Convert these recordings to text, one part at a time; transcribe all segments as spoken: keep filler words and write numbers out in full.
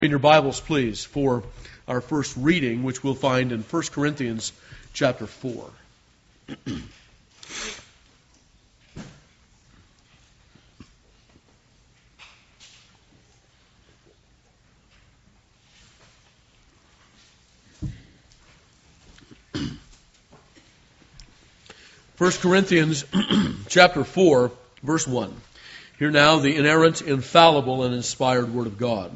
In your Bibles, please, for our first reading, which we'll find in First Corinthians chapter four. First Corinthians chapter four, verse one. Hear now the inerrant, infallible, and inspired Word of God.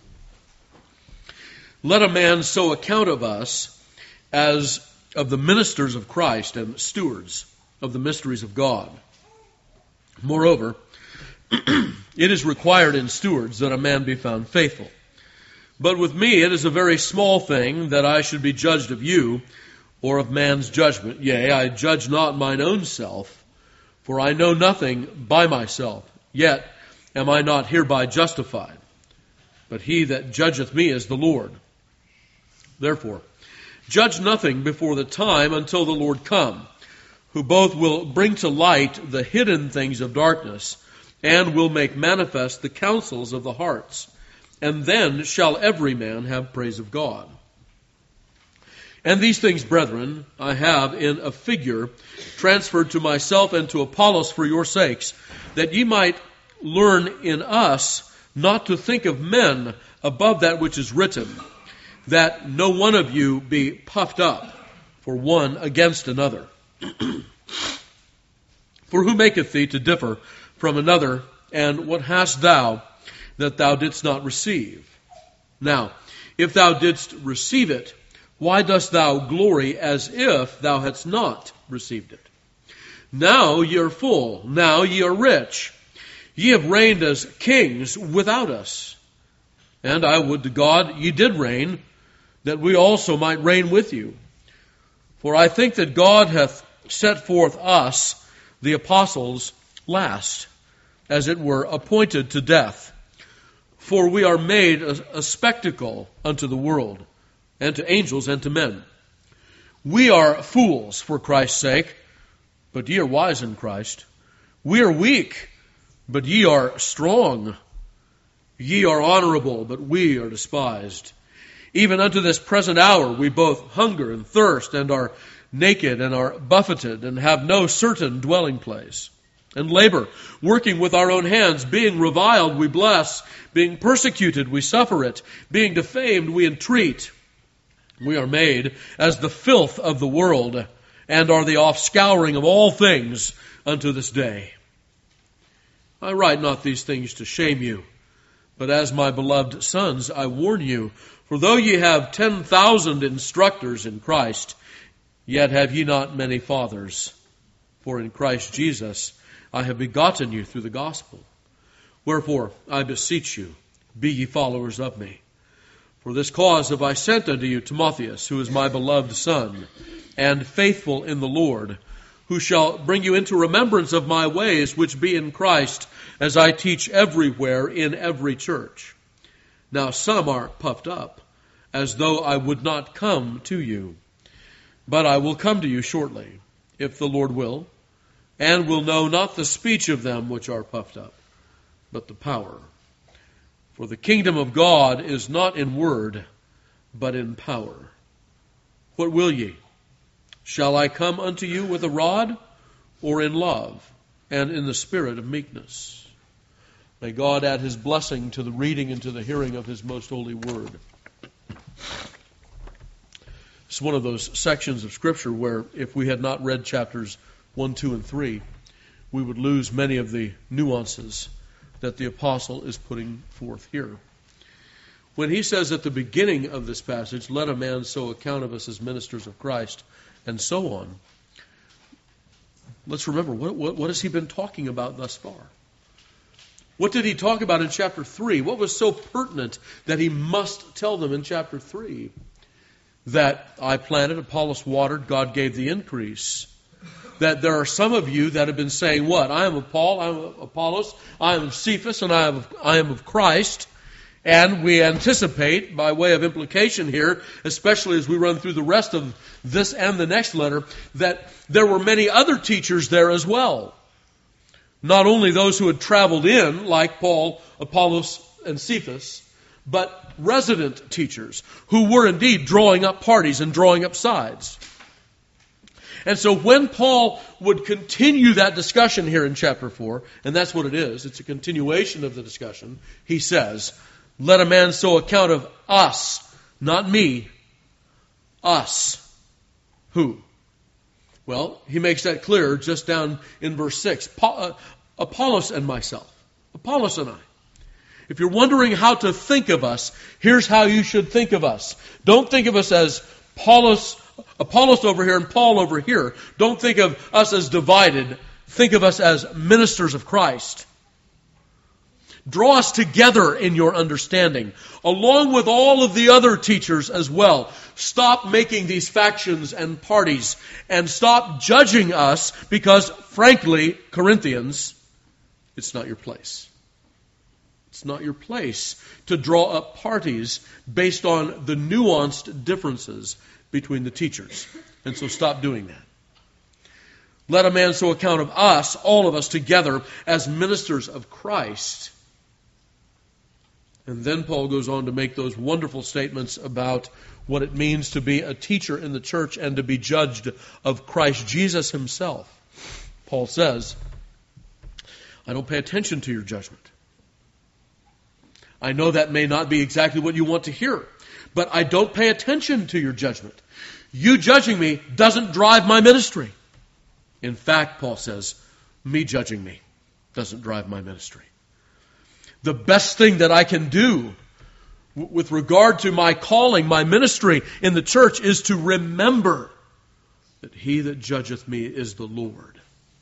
Let a man so account of us as of the ministers of Christ and stewards of the mysteries of God. Moreover, it is required in stewards that a man be found faithful. But with me it is a very small thing that I should be judged of you, or of man's judgment. Yea, I judge not mine own self, for I know nothing by myself. Yet am I not hereby justified. But he that judgeth me is the Lord. Therefore, judge nothing before the time until the Lord come, who both will bring to light the hidden things of darkness, and will make manifest the counsels of the hearts. And then shall every man have praise of God. And these things, brethren, I have in a figure transferred to myself and to Apollos for your sakes, that ye might learn in us not to think of men above that which is written, that no one of you be puffed up for one against another. For who maketh thee to differ from another, and what hast thou that thou didst not receive? Now, if thou didst receive it, why dost thou glory as if thou hadst not received it? Now ye are full, now ye are rich. Ye have reigned as kings without us. And I would to God ye did reign, that we also might reign with you. For I think that God hath set forth us, the apostles, last, as it were, appointed to death. For we are made a, a spectacle unto the world, and to angels, and to men. We are fools for Christ's sake, but ye are wise in Christ. We are weak, but ye are strong. Ye are honorable, but we are despised. Even unto this present hour we both hunger and thirst, and are naked, and are buffeted, and have no certain dwelling place. And labor, working with our own hands, being reviled we bless, being persecuted we suffer it, being defamed we entreat. We are made as the filth of the world, and are the offscouring of all things unto this day. I write not these things to shame you, but as my beloved sons I warn you, for though ye have ten thousand instructors in Christ, yet have ye not many fathers. For in Christ Jesus I have begotten you through the gospel. Wherefore I beseech you, be ye followers of me. For this cause have I sent unto you Timotheus, who is my beloved son, and faithful in the Lord, who shall bring you into remembrance of my ways which be in Christ, as I teach everywhere in every church. Now some are puffed up, as though I would not come to you. But I will come to you shortly, if the Lord will, and will know not the speech of them which are puffed up, but the power. For the kingdom of God is not in word, but in power. What will ye? Shall I come unto you with a rod, or in love, and in the spirit of meekness? May God add his blessing to the reading and to the hearing of his most holy word. It's one of those sections of Scripture where if we had not read chapters one, two, and three, we would lose many of the nuances that the apostle is putting forth here. When he says at the beginning of this passage, let a man so account of us as ministers of Christ, and so on, let's remember, what, what, what has he been talking about thus far? What did he talk about in chapter three? What was so pertinent that he must tell them in chapter three? That I planted, Apollos watered, God gave the increase. That there are some of you that have been saying, what? I am of Paul, I am of Apollos, I am of Cephas, and I am of, I am of Christ. And we anticipate, by way of implication here, especially as we run through the rest of this and the next letter, that there were many other teachers there as well. Not only those who had traveled in, like Paul, Apollos, and Cephas, but resident teachers who were indeed drawing up parties and drawing up sides. And so when Paul would continue that discussion here in chapter four, and that's what it is, it's a continuation of the discussion, he says, let a man so account of us, not me, us. Who? Well, he makes that clear just down in verse six. Apollos and myself. Apollos and I. If you're wondering how to think of us, here's how you should think of us. Don't think of us as Apollos, Apollos over here and Paul over here. Don't think of us as divided. Think of us as ministers of Christ. Draw us together in your understanding, along with all of the other teachers as well. Stop making these factions and parties, and stop judging us because, frankly, Corinthians, it's not your place. It's not your place to draw up parties based on the nuanced differences between the teachers. And so stop doing that. Let a man so account of us, all of us together, as ministers of Christ. And then Paul goes on to make those wonderful statements about what it means to be a teacher in the church and to be judged of Christ Jesus himself. Paul says, I don't pay attention to your judgment. I know that may not be exactly what you want to hear, but I don't pay attention to your judgment. You judging me doesn't drive my ministry. In fact, Paul says, me judging me doesn't drive my ministry. The best thing that I can do with regard to my calling, my ministry in the church, is to remember that he that judgeth me is the Lord.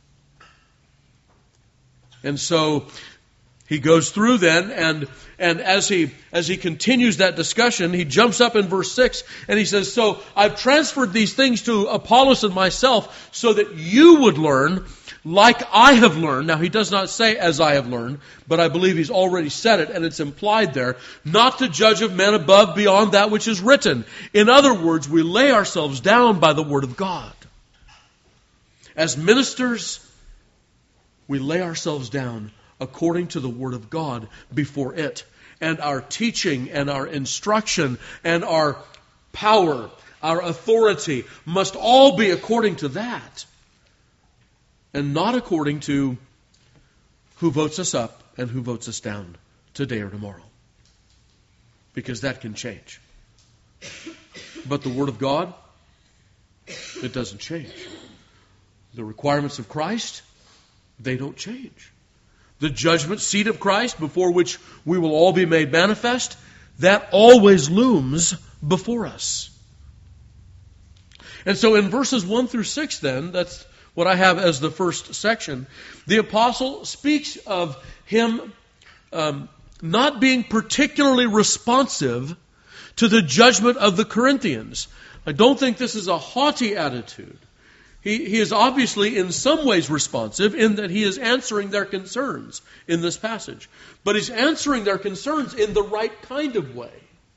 And so he goes through then, and and as he as he continues that discussion, he jumps up in verse six and he says, so I've transferred these things to Apollos and myself so that you would learn like I have learned. Now, he does not say as I have learned, but I believe he's already said it, and it's implied there, not to judge of men above beyond that which is written. In other words, we lay ourselves down by the Word of God. As ministers, we lay ourselves down according to the Word of God before it. And our teaching and our instruction and our power, our authority must all be according to that. And not according to who votes us up and who votes us down today or tomorrow. Because that can change. But the Word of God, it doesn't change. The requirements of Christ, they don't change. The judgment seat of Christ, before which we will all be made manifest, that always looms before us. And so in verses one through six then, that's what I have as the first section, the apostle speaks of him um, not being particularly responsive to the judgment of the Corinthians. I don't think this is a haughty attitude. He, he is obviously in some ways responsive in that he is answering their concerns in this passage. But he's answering their concerns in the right kind of way.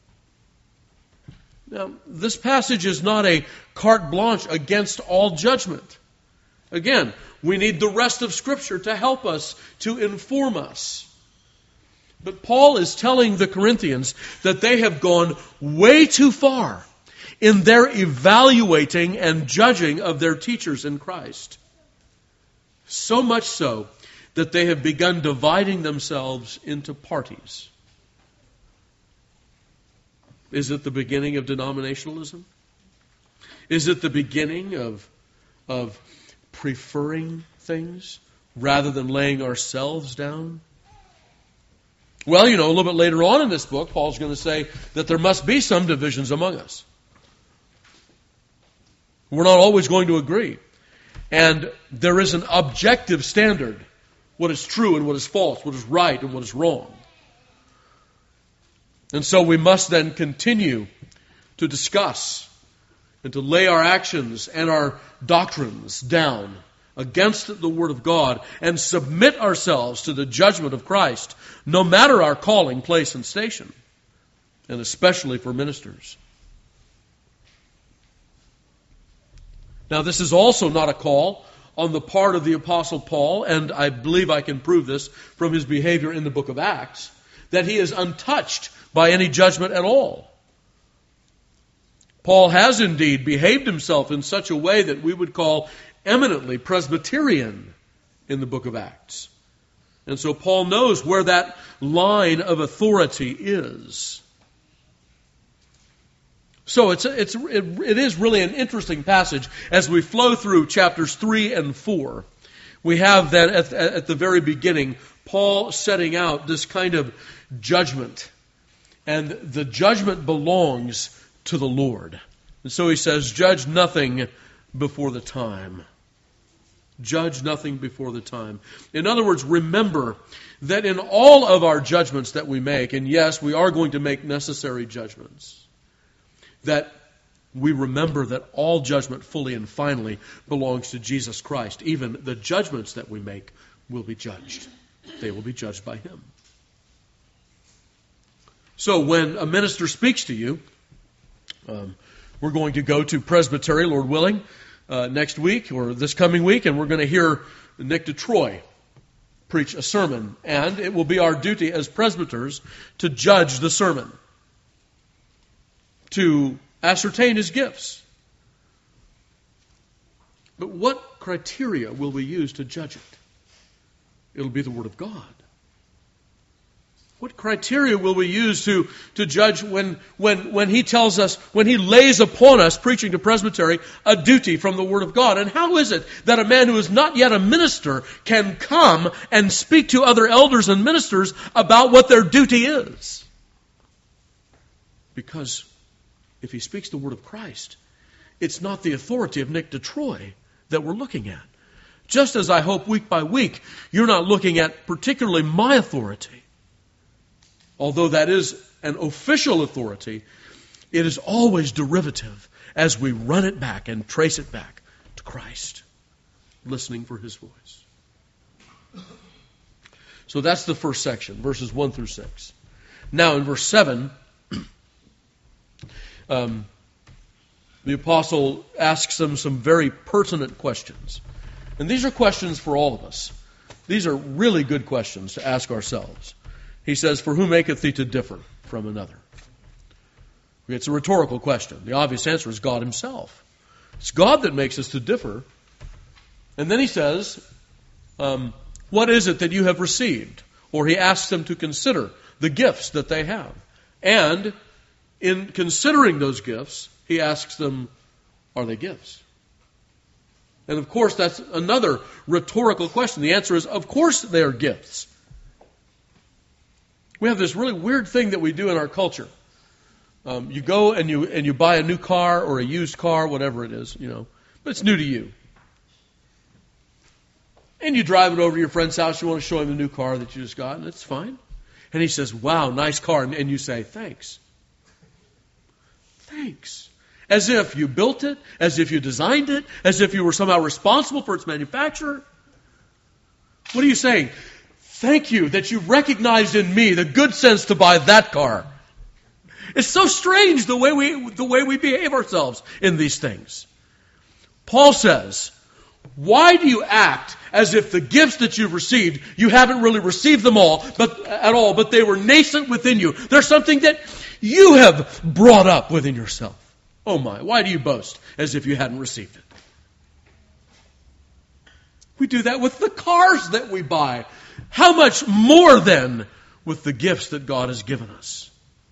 Now, this passage is not a carte blanche against all judgment. Again, we need the rest of Scripture to help us, to inform us. But Paul is telling the Corinthians that they have gone way too far in their evaluating and judging of their teachers in Christ. So much so that they have begun dividing themselves into parties. Is it the beginning of denominationalism? Is it the beginning of, of preferring things rather than laying ourselves down? Well, you know, a little bit later on in this book, Paul's going to say that there must be some divisions among us. We're not always going to agree. And there is an objective standard, what is true and what is false, what is right and what is wrong. And so we must then continue to discuss and to lay our actions and our doctrines down against the Word of God and submit ourselves to the judgment of Christ, no matter our calling, place, and station, and especially for ministers. Now, this is also not a call on the part of the Apostle Paul, and I believe I can prove this from his behavior in the book of Acts, that he is untouched by any judgment at all. Paul has indeed behaved himself in such a way that we would call eminently Presbyterian in the book of Acts. And so Paul knows where that line of authority is. So it's it's it, it is really an interesting passage as we flow through chapters three and four. We have then at, at the very beginning Paul setting out this kind of judgment, and the judgment belongs to the Lord. And so he says, "Judge nothing before the time." Judge nothing before the time. In other words, remember that in all of our judgments that we make, and yes, we are going to make necessary judgments, that we remember that all judgment fully and finally belongs to Jesus Christ. Even the judgments that we make will be judged. They will be judged by Him. So when a minister speaks to you, um, we're going to go to Presbytery, Lord willing, uh, next week or this coming week, and we're going to hear Nick DeTroy preach a sermon. And it will be our duty as presbyters to judge the sermon, to ascertain his gifts. But what criteria will we use to judge it? It'll be the Word of God. What criteria will we use to, to judge when, when, when he tells us, when he lays upon us, preaching to Presbytery, a duty from the Word of God? And how is it that a man who is not yet a minister can come and speak to other elders and ministers about what their duty is? Because if he speaks the word of Christ, it's not the authority of Nick DeTroy that we're looking at. Just as I hope week by week, you're not looking at particularly my authority. Although that is an official authority, it is always derivative as we run it back and trace it back to Christ, listening for His voice. So that's the first section, verses one through six. Now in verse seven, Um, the apostle asks them some very pertinent questions. And these are questions for all of us. These are really good questions to ask ourselves. He says, "For who maketh thee to differ from another?" It's a rhetorical question. The obvious answer is God Himself. It's God that makes us to differ. And then he says, um, what is it that you have received? Or he asks them to consider the gifts that they have. And in considering those gifts, he asks them, are they gifts? And of course, that's another rhetorical question. The answer is, of course they are gifts. We have this really weird thing that we do in our culture. Um, you go and you and you buy a new car or a used car, whatever it is, you know, but it's new to you. And you drive it over to your friend's house. You want to show him the new car that you just got, and it's fine. And he says, "Wow, nice car," and you say, "Thanks." Thanks. As if you built it, as if you designed it, as if you were somehow responsible for its manufacturer. What are you saying? Thank you that you recognized in me the good sense to buy that car. It's so strange the way we the way we behave ourselves in these things. Paul says, why do you act as if the gifts that you've received, you haven't really received them all, but at all, but they were nascent within you? There's something that you have brought up within yourself. Oh my, why do you boast as if you hadn't received it? We do that with the cars that we buy. How much more then with the gifts that God has given us?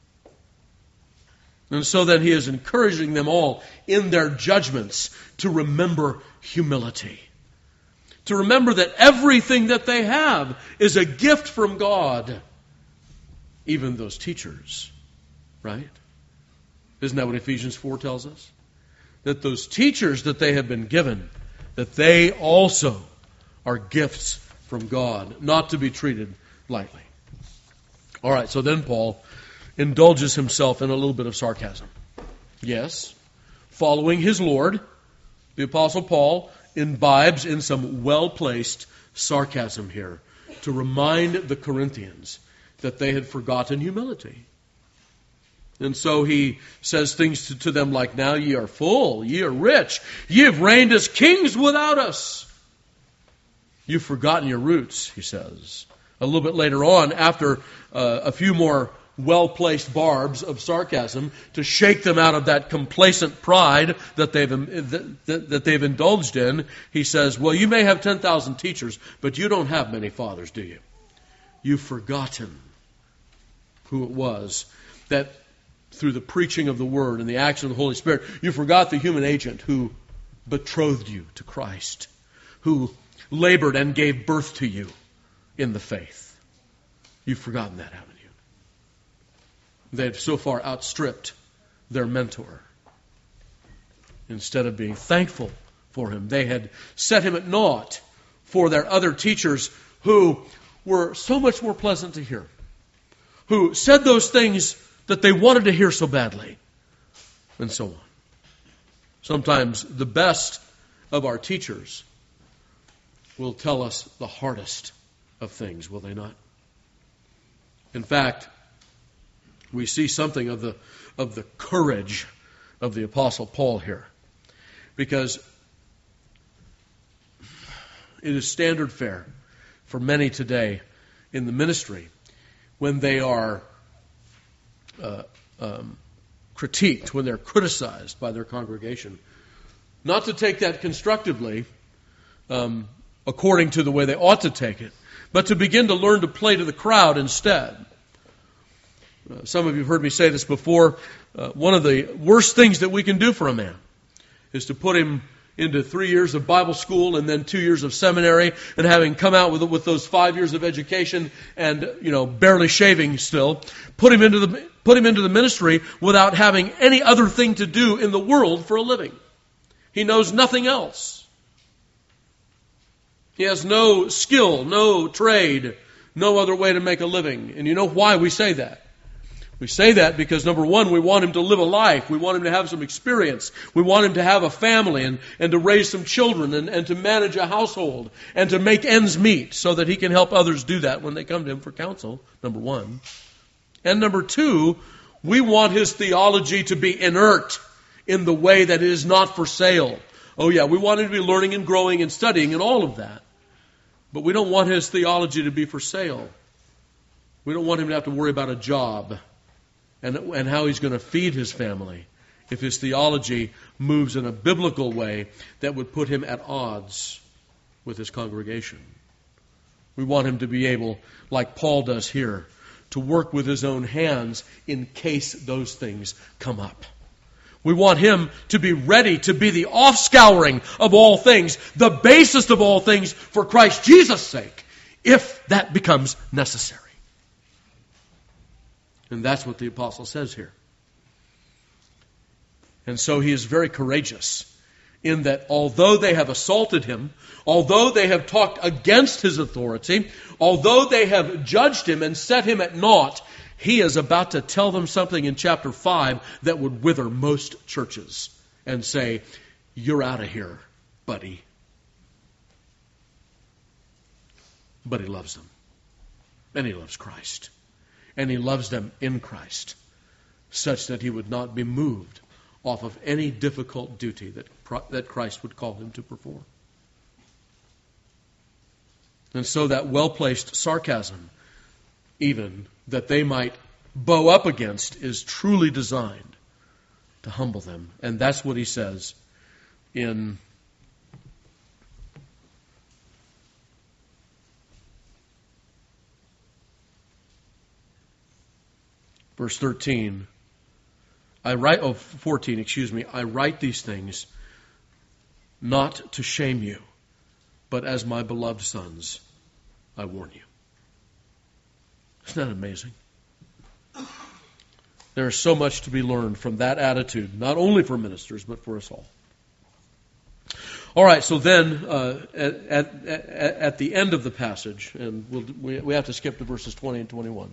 And so then he is encouraging them all in their judgments to remember humility. To remember that everything that they have is a gift from God. Even those teachers. Right? Isn't that what Ephesians four tells us? That those teachers that they have been given, that they also are gifts from God, not to be treated lightly. All right, so then Paul indulges himself in a little bit of sarcasm. Yes, following his Lord, the Apostle Paul imbibes in some well-placed sarcasm here to remind the Corinthians that they had forgotten humility. And so he says things to, to them like, now ye are full, ye are rich, ye have reigned as kings without us. You've forgotten your roots, he says. A little bit later on, after uh, a few more well-placed barbs of sarcasm to shake them out of that complacent pride that they've that, that they've indulged in. He says, well, you may have ten thousand teachers, but you don't have many fathers, do you? You've forgotten who it was that through the preaching of the Word and the action of the Holy Spirit, you forgot the human agent who betrothed you to Christ, who labored and gave birth to you in the faith. You've forgotten that, haven't you? They've so far outstripped their mentor. Instead of being thankful for him, they had set him at naught for their other teachers who were so much more pleasant to hear, who said those things that they wanted to hear so badly, and so on. Sometimes the best of our teachers will tell us the hardest of things, will they not? In fact, we see something of the of the courage of the Apostle Paul here, because it is standard fare for many today in the ministry when they are uh, um, critiqued, when they're criticized by their congregation, not to take that constructively um, according to the way they ought to take it, but to begin to learn to play to the crowd instead. Uh, some of you have heard me say this before. Uh, one of the worst things that we can do for a man is to put him into three years of Bible school and then two years of seminary, and having come out with with those five years of education and, you know, barely shaving still, put him into the put him into the ministry without having any other thing to do in the world for a living. He knows nothing else. He has no skill, no trade, no other way to make a living. And you know why we say that? We say that because, number one, we want him to live a life. We want him to have some experience. We want him to have a family and, and to raise some children and, and to manage a household and to make ends meet so that he can help others do that when they come to him for counsel, number one. And number two, we want his theology to be inert in the way that it is not for sale. Oh yeah, we want him to be learning and growing and studying and all of that. But we don't want his theology to be for sale. We don't want him to have to worry about a job and, and how he's going to feed his family if his theology moves in a biblical way that would put him at odds with his congregation. We want him to be able, like Paul does here, to work with his own hands in case those things come up. We want him to be ready to be the offscouring of all things, the basest of all things for Christ Jesus' sake, if that becomes necessary. And that's what the apostle says here. And so he is very courageous in that although they have assaulted him, although they have talked against his authority, although they have judged him and set him at naught, he is about to tell them something in chapter five that would wither most churches and say, you're out of here, buddy. But he loves them. And he loves Christ. And he loves them in Christ, such that he would not be moved off of any difficult duty that, that Christ would call him to perform. And so that well-placed sarcasm, even, that they might bow up against, is truly designed to humble them. And that's what he says in verse thirteen. I write, oh, fourteen, excuse me. I write these things not to shame you, but as my beloved sons, I warn you. Isn't that amazing? There is so much to be learned from that attitude, not only for ministers, but for us all. All right, so then uh, at, at, at the end of the passage, and we'll, we, we have to skip to verses twenty and twenty-one.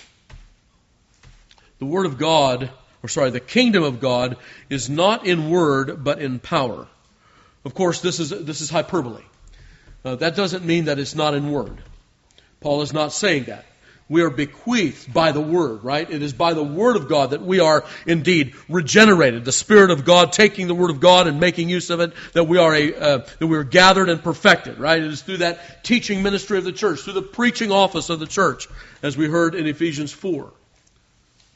The Word of God, or sorry, the kingdom of God is not in word, but in power. Of course, this is this is hyperbole. Uh, that doesn't mean that it's not in word. Paul is not saying that. We are bequeathed by the Word, right? It is by the Word of God that we are indeed regenerated. The Spirit of God taking the Word of God and making use of it, that we are a uh, that we are gathered and perfected, right? It is through that teaching ministry of the church, through the preaching office of the church, as we heard in Ephesians four.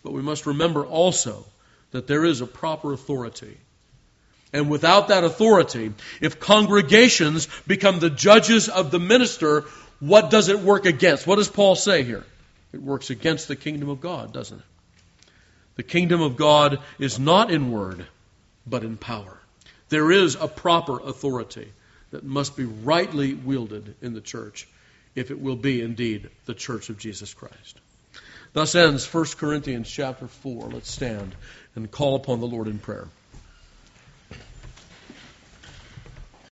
But we must remember also that there is a proper authority. And without that authority, if congregations become the judges of the minister, what does it work against? What does Paul say here? It works against the kingdom of God, doesn't it? The kingdom of God is not in word, but in power. There is a proper authority that must be rightly wielded in the church if it will be indeed the church of Jesus Christ. Thus ends First Corinthians chapter four. Let's stand and call upon the Lord in prayer.